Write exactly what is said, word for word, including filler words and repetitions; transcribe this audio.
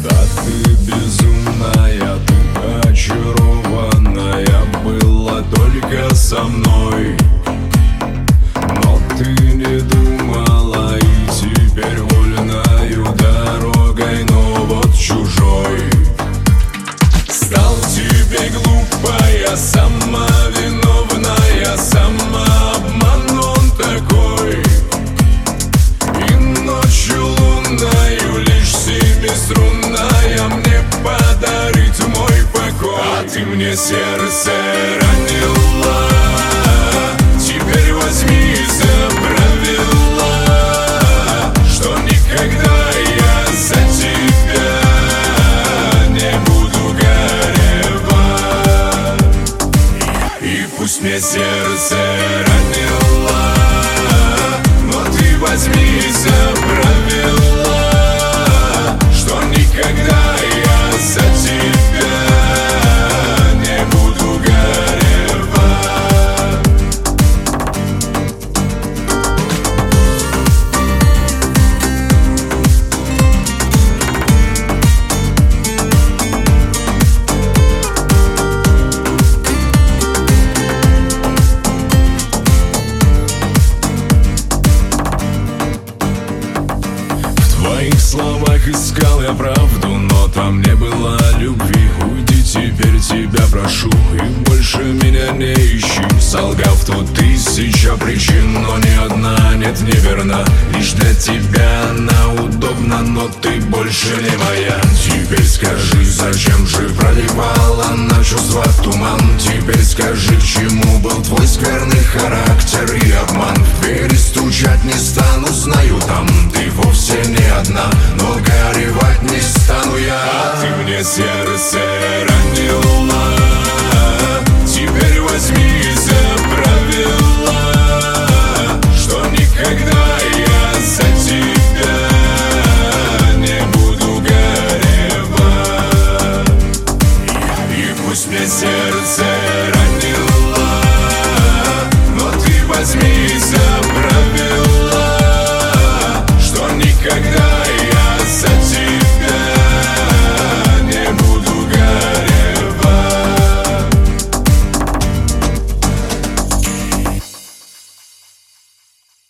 Да ты безумная, ты очарованная была только со мной. Но ты не думала и теперь вольною дорогой, но вот чужой. Стал тебе глупая, сама виновная, самообман он такой. И ночью лунною лишь семиструнная мне подарить мой покой. А ты мне сердце ранила, теперь возьми за правило, что никогда я за тебя не буду горевать. И пусть мне сердце ранило, но ты возьми за правило, что никогда я за тебя не буду горевать. В твоих словах искал я правду, но там не было любви. Уйди, теперь тебя прошу, и больше меня не ищи. Солгав тут тысяча причин, но ни одна нет неверна. Лишь для тебя она удобна, но ты больше не моя. Теперь скажи, зачем же проливала на чувства туман? Теперь скажи, к чему был твой скверный характер и обман? В двери стучать не стану, знаю, там ты вовсе не одна, но горевать не стану я. А ты мне сердце ранила,